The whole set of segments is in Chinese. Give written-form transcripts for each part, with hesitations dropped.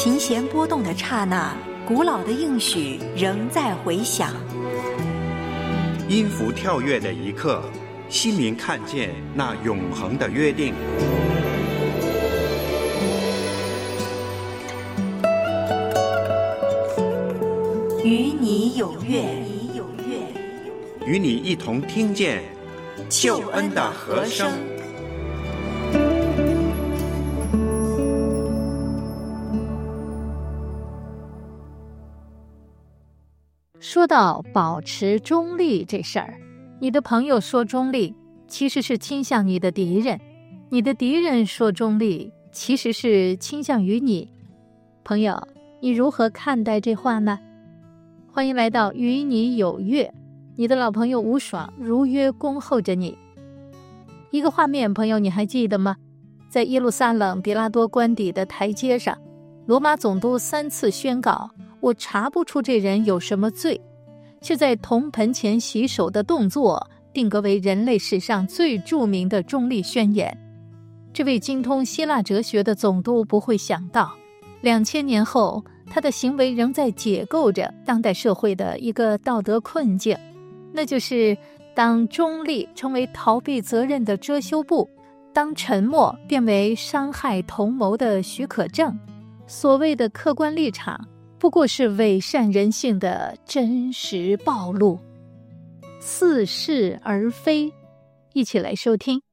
琴弦拨动的刹那，古老的应许仍在回响。 音符跳跃的一刻，心灵看见那永恒的约定。 与你有约， 与你一同听见救恩的和声。 说到保持中立这事儿，你的朋友说中立，其实是倾向你的敌人；你的敌人说中立，其实是倾向于你。朋友，你如何看待这话呢？欢迎来到与你有约，你的老朋友吴爽如约恭候着你。一个画面，朋友你还记得吗？在耶路撒冷比拉多官邸的台阶上，罗马总督3次宣告，我查不出这人有什么罪，却在铜盆前洗手的动作定格为人类史上最著名的中立宣言。这位精通希腊哲学的总督不会想到，2000年后他的行为仍在解构着当代社会的一个道德困境，那就是当中立成为逃避责任的遮羞布，当沉默变为伤害同谋的许可证，所谓的客观立场不过是伪善人性的真实暴露，似是而非。一起来收听。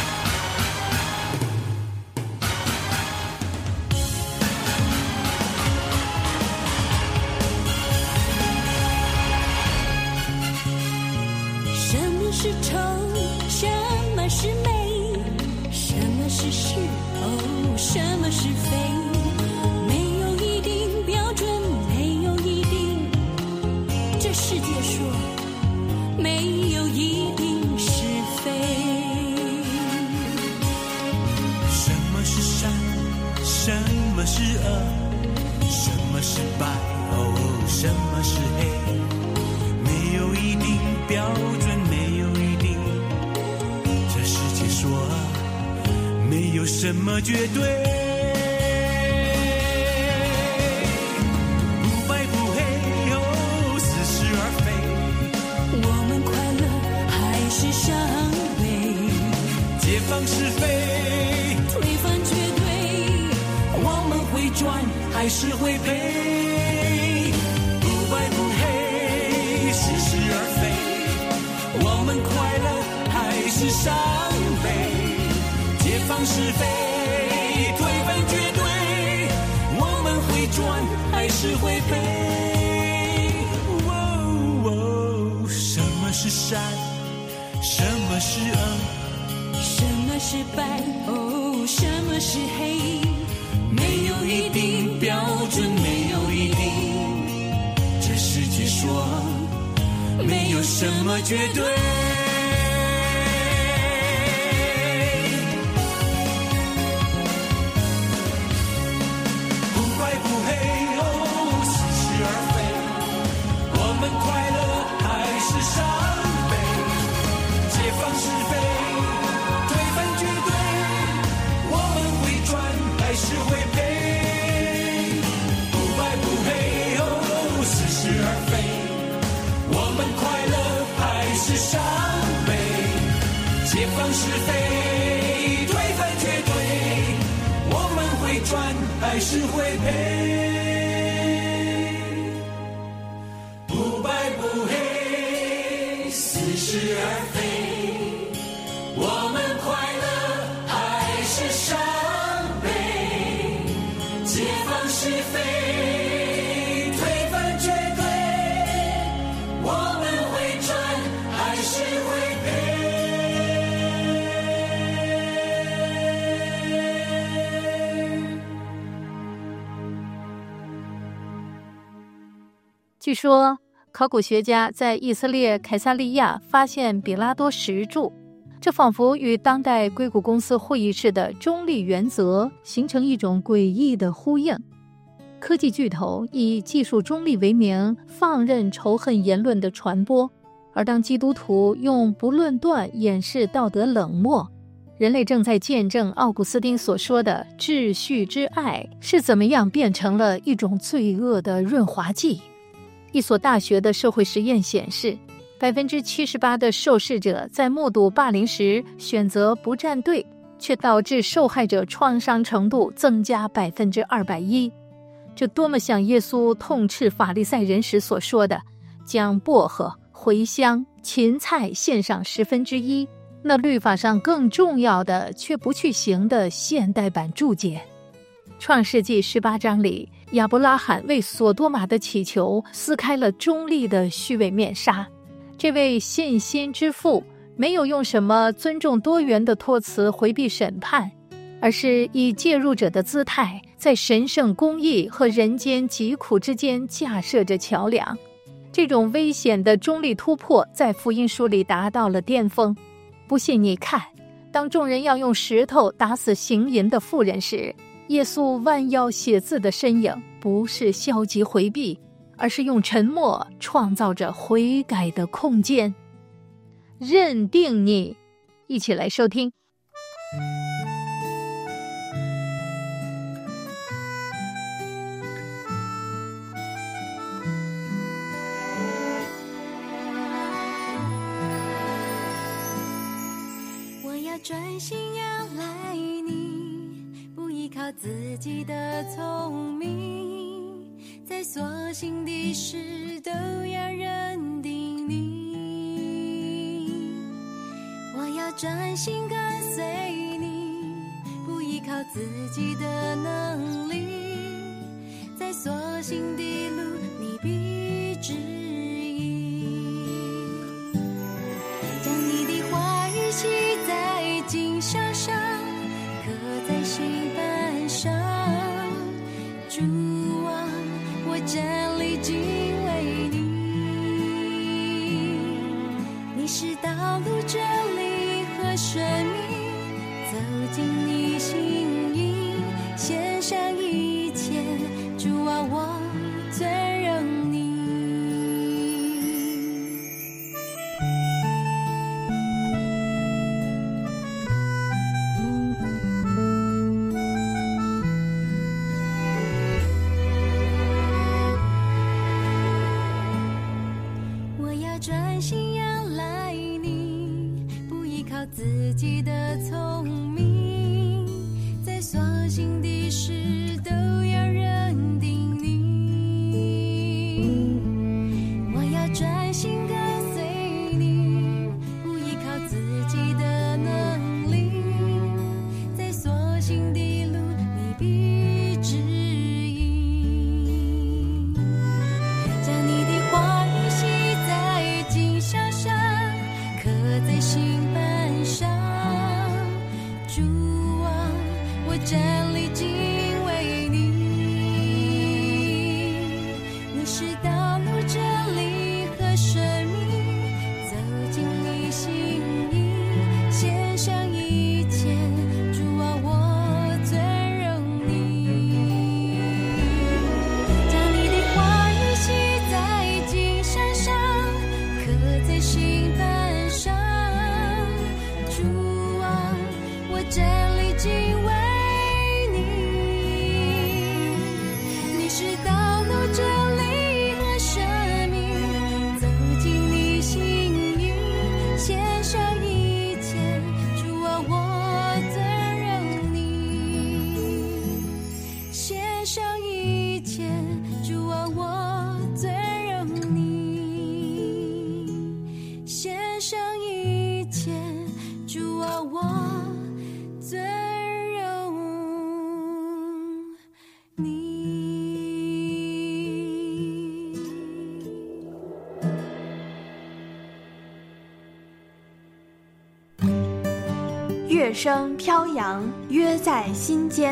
什么是丑，什么是美，什么是是什么是非，没有一定标准，没有一定，这世界说没有一定是非。 什么是善，什么是恶，什么是白，什么是黑，没有一定标准，没有一定，这世界说没有什么绝对，不白不黑，似是而非， 我们快乐还是伤悲， 解放是非， 推翻绝对， 我们会赚还是会赔，不白不黑，似是而非，我们快乐还是伤悲，解放是非，推翻绝对，我们会赚还是会赔。什么是善，什么是恶， 什么是白，什么是黑，没有一定标准，没有一定， 这世界说没有什么绝对。解放是非，推翻绝对，我们会赚还是会赔，不白不黑，似是而非，我们快乐还是伤悲，解放是非，推翻绝对，我们会赚还是会赔。 据说考古学家在以色列凯撒利亚发现比拉多石柱，这仿佛与当代硅谷公司会议室的中立原则形成一种诡异的呼应。科技巨头以技术中立为名，放任仇恨言论的传播，而当基督徒用不论断掩饰道德冷漠， 人类正在见证奥古斯丁所说的秩序之爱是怎么样变成了一种罪恶的润滑剂。一所大学的社会实验显示，78%的受试者在目睹霸凌时选择不站队，却导致受害者创伤程度增加210%。这多么像耶稣痛斥法利赛人时所说的，将薄荷、茴香、芹菜献上1/10，那律法上更重要的却不去行的现代版注解。创世纪18章里，亚伯拉罕为索多玛的祈求撕开了中立的虚伪面纱。这位信心之父没有用什么尊重多元的托词回避审判，而是以介入者的姿态，在神圣公义和人间疾苦之间架设着桥梁。这种危险的中立突破在福音书里达到了巅峰。不信你看，当众人要用石头打死行淫的妇人时，耶稣弯腰写字的身影不是消极回避，而是用沉默创造着悔改的空间。认定你，一起来收听。 我要专心仰赖你，不依靠自己的聪明，在所行的事都要认定你。我要专心跟随你，不依靠自己的能力，在所行的路你必指引。将你的话语写在经上，刻在心板上。主啊，我站立敬畏你，你是道路真理和生命，走进你心意，献上一切。主啊，我尊荣你。专心仰赖你，不依靠自己的聪明，在所行的事都要认定你。我要专心跟随你，不依靠自己的能力，在所行的路你必指引。将你的话语写在经上，刻在心板上。主啊，我站立敬畏你，你是道路真理和生命，走进你心意，献上一切。主啊，我尊荣你。将你的话语写在经上，刻在心板上。主啊，我站立敬畏你，你是道路真理和生命，走进你心意，献上一切。主啊，我尊荣你，献上一切。主啊，我尊荣你，献上一切。主啊，我尊荣你。 乐声飘扬，约在心间。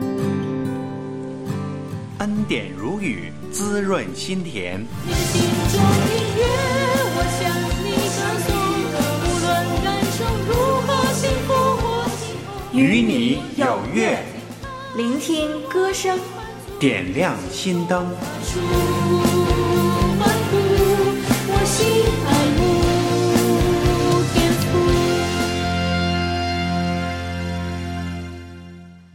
恩典如雨，滋润心田。 你的心中音乐，我向你唱颂，无论感受如何幸福或幸福， 与你有约， 聆听歌声， 点亮心灯。 主欢呼，我心爱慕天父。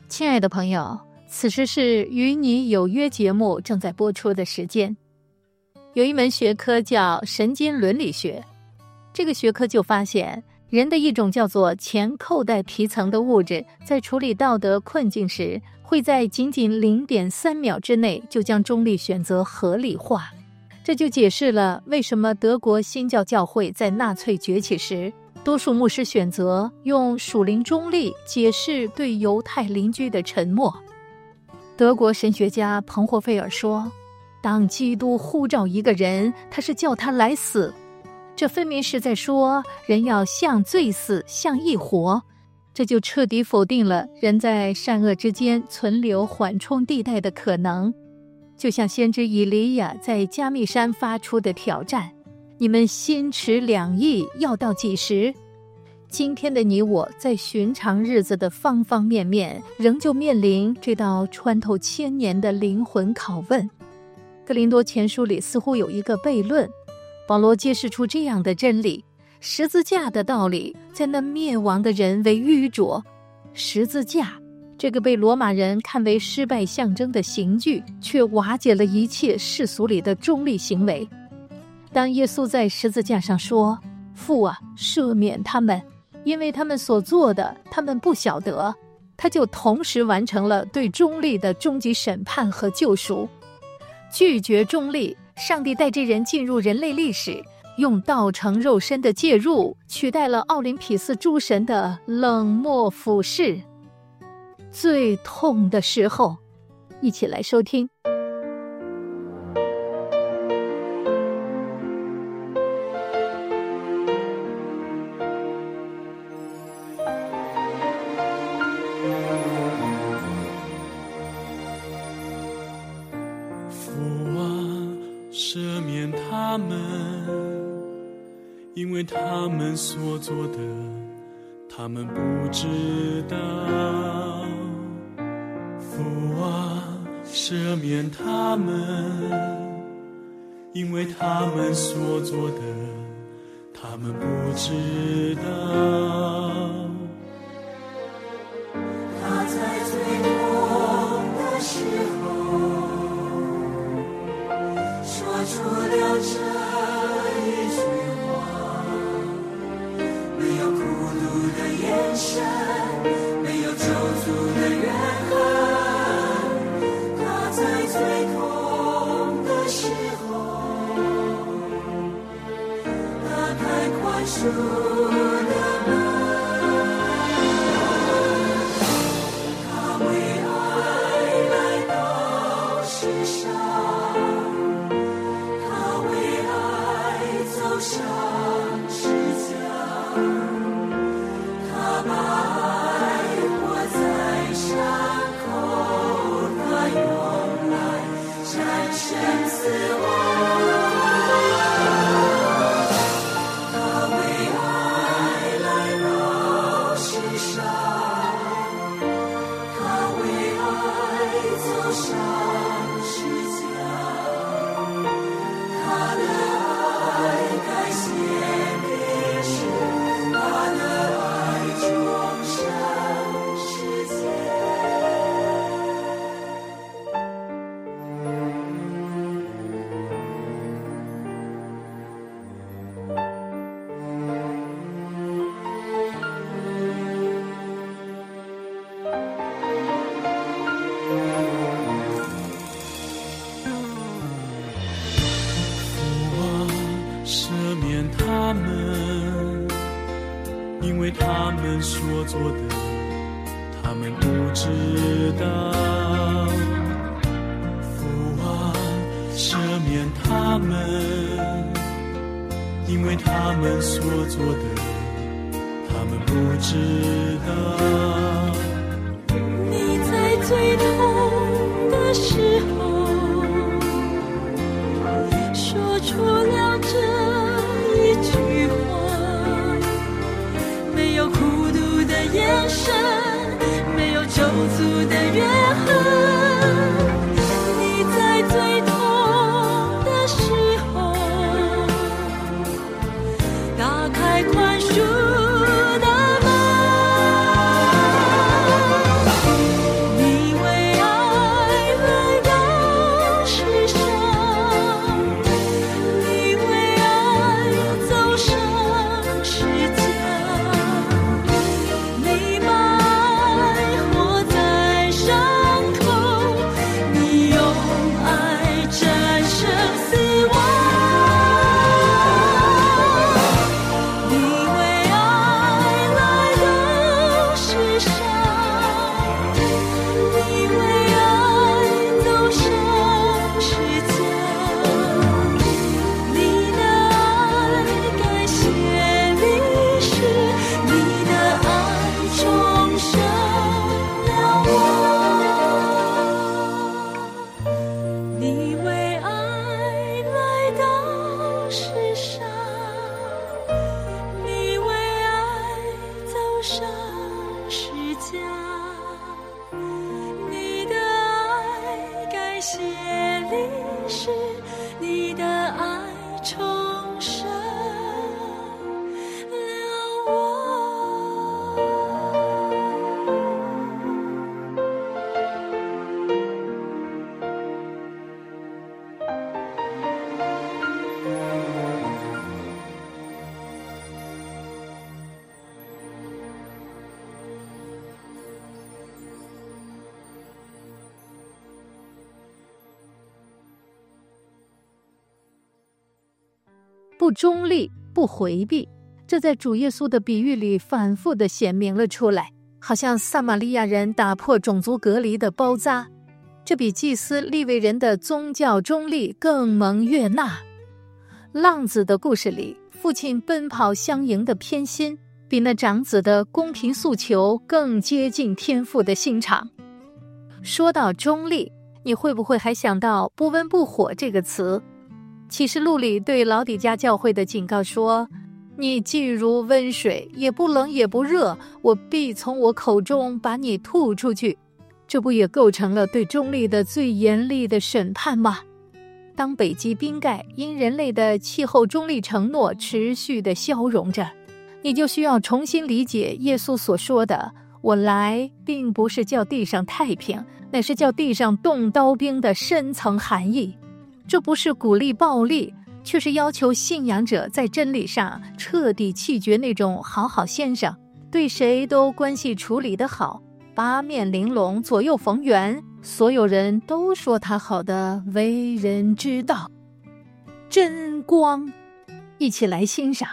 亲爱的朋友，此时是与你有约节目正在播出的时间。有一门学科叫神经伦理学，这个学科就发现人的一种叫做前扣带皮层的物质，在处理道德困境时，会在仅仅 0.3 秒之内就将中立选择合理化。这就解释了为什么德国新教教会在纳粹崛起时，多数牧师选择用属灵中立解释对犹太邻居的沉默。德国神学家彭霍费尔说，当基督呼召一个人，他是叫他来死，这分明是在说人要向罪死，向义活。这就彻底否定了人在善恶之间存留缓冲地带的可能。就像先知以利亚在加密山发出的挑战，你们心持两意要到几时？今天的你我在寻常日子的方方面面，仍旧面临这道穿透1000年的灵魂拷问。哥林多前书里似乎有一个悖论，保罗揭示出这样的真理：十字架的道理在那灭亡的人为愚拙。十字架这个被罗马人看为失败象征的刑具，却瓦解了一切世俗里的中立行为。当耶稣在十字架上说，父啊，赦免他们，因为他们所做的他们不晓得，他就同时完成了对中立的终极审判和救赎。拒绝中立，上帝带这人进入人类历史，用道成肉身的介入取代了奥林匹斯诸神的冷漠俯视。最痛的时候，一起来收听。 父啊，赦免他们，因为他们所做的，他们不知道。父啊，赦免他们，因为他们所做的，他们不知道。 他在最痛的时候，说出了这一句话，没有孤独的眼神，没有咒诅的怨恨。他在最痛的时候，打开宽恕的门。他为爱来到世上，他为爱走上十字架，他把爱活在伤口，他用来战胜死亡。他为爱来到世上，他为爱走上十字架，他的爱改写历史，他的爱终身世界。 父啊，赦免他们，因为他们所做的，他们不知道。父啊，赦免他们，因为他们所做的，他们不知道。 你在最痛的时候，说出了这一句话，没有孤独的眼神，没有咒诅的怨恨。你在最痛的时候，打开宽恕的门。 是你的爱重生了我。 不中立，不回避，这在主耶稣的比喻里反复地显明了出来，好像撒玛利亚人打破种族隔离的包扎，这比祭司利未人的宗教中立更蒙悦纳。浪子的故事里，父亲奔跑相迎的偏心，比那长子的公平诉求更接近天父的心肠。说到中立，你会不会还想到不温不火这个词？启示录里对老底嘉教会的警告说，你既如温水，也不冷也不热，我必从我口中把你吐出去。这不也构成了对中立的最严厉的审判吗？当北极冰盖因人类的气候中立承诺持续地消融着，你就需要重新理解耶稣所说的，我来并不是叫地上太平，乃是叫地上动刀兵的深层含义。这不是鼓励暴力，却是要求信仰者在真理上彻底弃绝那种好好先生，对谁都关系处理得好，八面玲珑，左右逢源，所有人都说他好的为人之道。真光，一起来欣赏。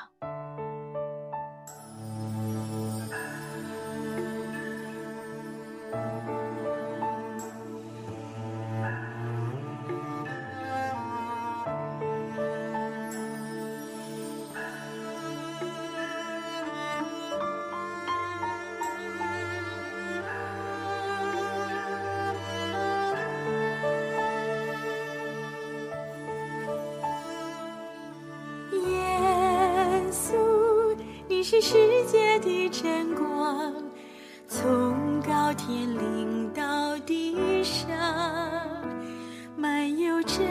是世界的真光，从高天临到地上，满有真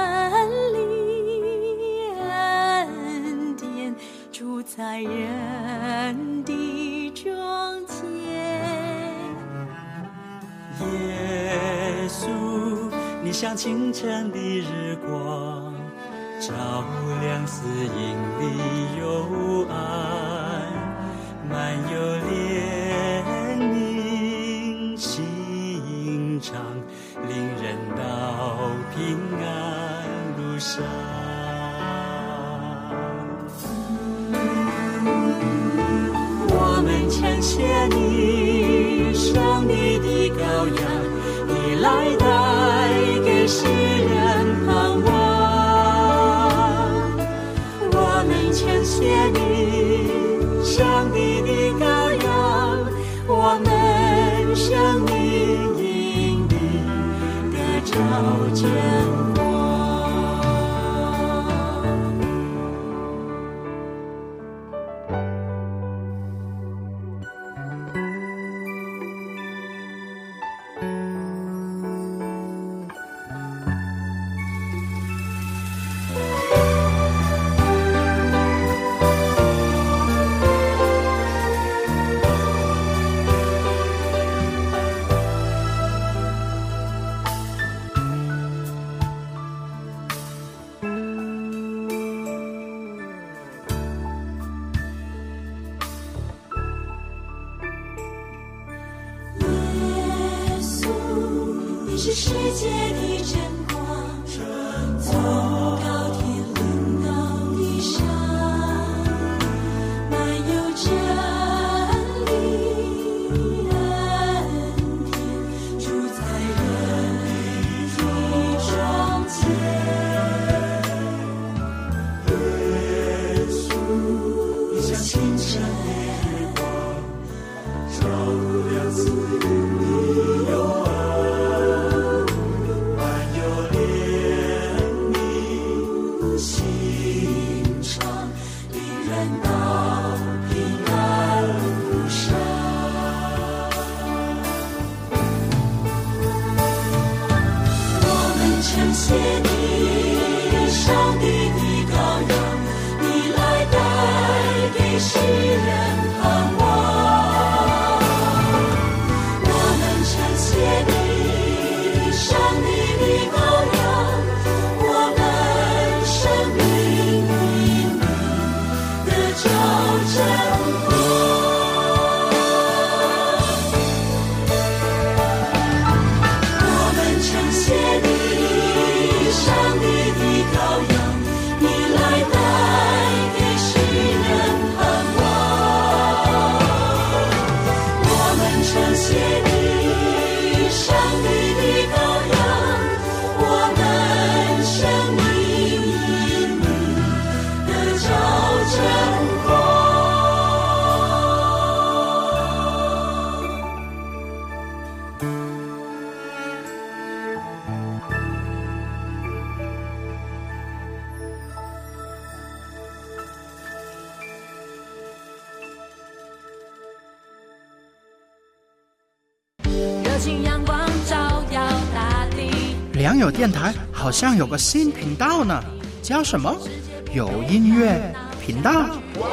理恩典，住在人的中间。 耶稣，你像清晨的日光，照亮死荫里幽暗，满有怜悯心肠，领人到平安路上。我们称谢你，生你的羔羊，你来带给世人盼望。我们称谢你，上帝的羔羊，我们生命因你得着真光。是世界的真光，从高天临到地上，满有真理恩典，住在人的中间。耶稣，你像清晨的日光，照亮死荫的幽暗。 称谢你，上帝的羔羊，你来带给世人盼望。我们称谢你，上帝的羔羊，我们生命因你得着真光。 良友电台好像有个新频道呢，叫什么？有音乐频道。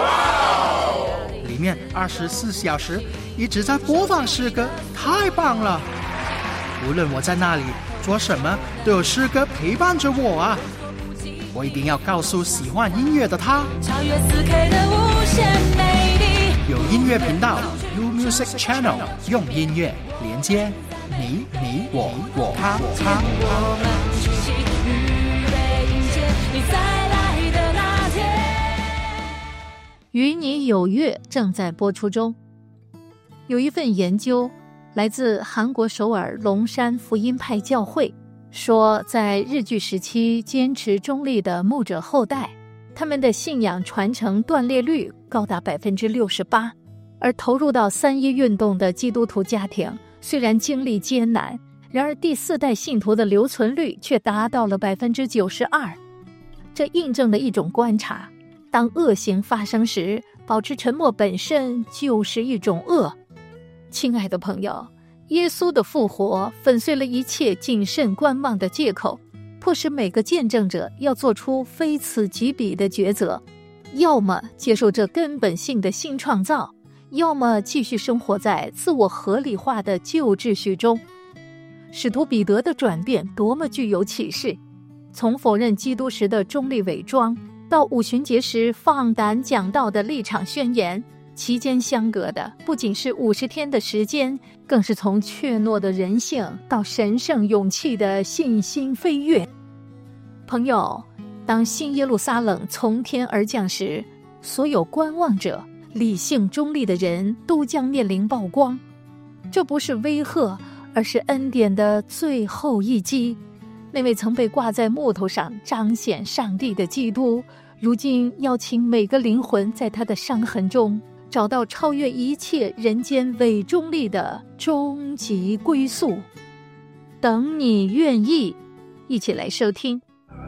里面24小时一直在播放诗歌，太棒了！无论我在那里做什么，都有诗歌陪伴着我啊！我一定要告诉喜欢音乐的他， 超越4K 的无限美丽。 有音乐频道 U Music Channel， 用音乐连接你我他。 我们一起预备迎接你再来的那天。 与你有约正在播出中。有一份研究来自韩国首尔龙山福音派教会，说在日据时期坚持中立的牧者后代，他们的信仰传承断裂率高达 68%， 而投入到3·1运动的基督徒家庭虽然经历艰难，然而第4代信徒的留存率却达到了 92%。 这印证了一种观察，当恶行发生时，保持沉默本身就是一种恶。亲爱的朋友，耶稣的复活粉碎了一切谨慎观望的借口，迫使每个见证者要做出非此即彼的抉择，要么接受这根本性的新创造，要么继续生活在自我合理化的旧秩序中。使徒彼得的转变多么具有启示，从否认基督时的中立伪装，到五旬节时放胆讲道的立场宣言，其间相隔的不仅是50天的时间，更是从怯懦的人性到神圣勇气的信心飞跃。朋友，当新耶路撒冷从天而降时，所有观望者、理性中立的人都将面临曝光。这不是威吓，而是恩典的最后一击。那位曾被挂在木头上彰显上帝的基督，如今邀请每个灵魂在他的伤痕中找到超越一切人间伪中立的终极归宿。等你愿意，一起来收听。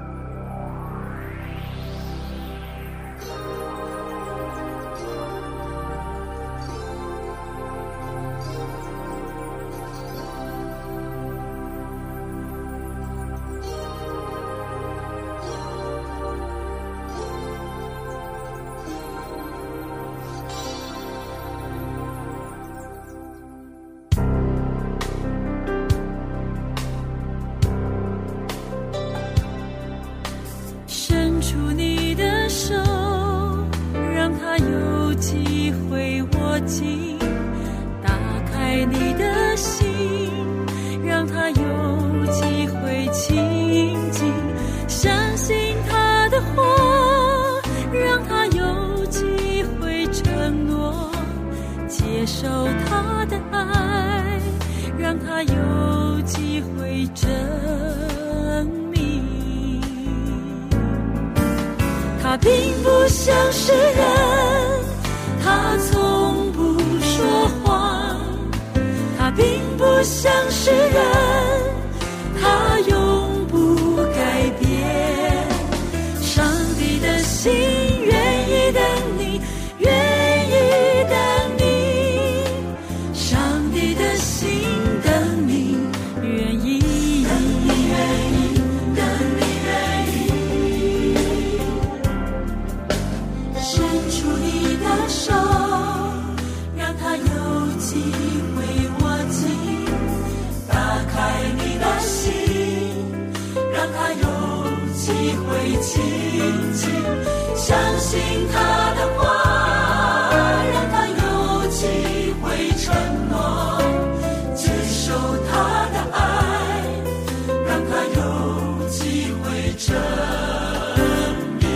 伸出你的手，让它有机会握紧，打开你的心，让它有机会亲近，相信他的话，让他有机会承诺，接受他的爱，让他有机会证明。他并不像是人，他从不说谎，他并不像是人，他永不改变。上帝的心愿意等你，愿意等你，上帝的心等你，愿意等机会亲近，相信他的话，让他有机会承诺，接受他的爱，让他有机会证明。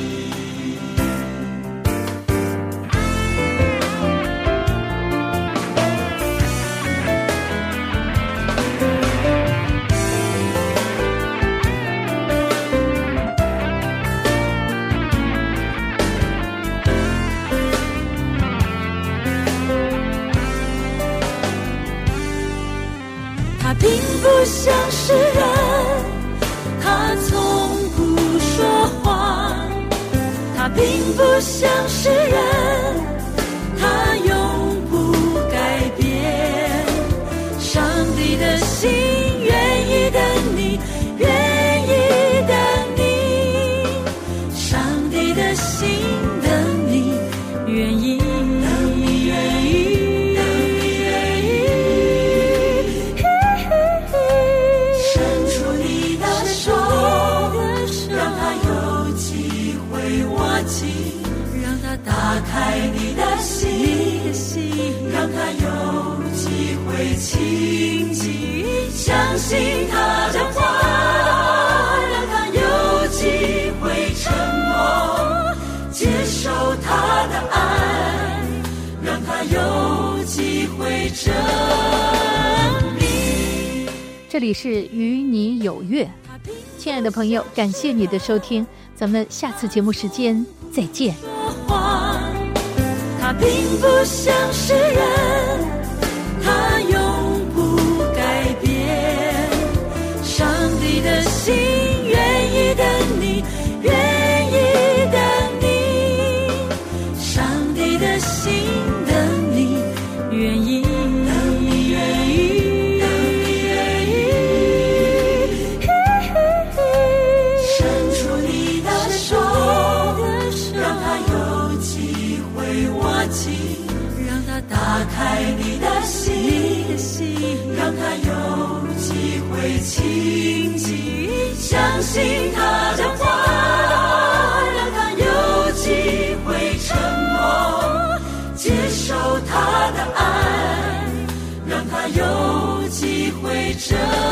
他并不像是人，他从不说谎，他并不像是人，他永不改变。上帝的心愿意等你，愿意等你，上帝的心等你，愿意等你，愿意打开你的心，让他有机会亲近，相信他的话，让他有机会承诺，接受他的爱，让他有机会证明。 这里是与你有约，亲爱的朋友，感谢你的收听，咱们下次节目时间再见。 他并不像是人，他永不改变。上帝的心愿意等你，愿意等你，上帝的心等你，愿意等你，愿意等你，愿意伸出你的手，让他有机会握紧，让他打开你的心，让他有机会亲近，相信他的话，让他有机会承诺，接受他的爱，让他有机会证明。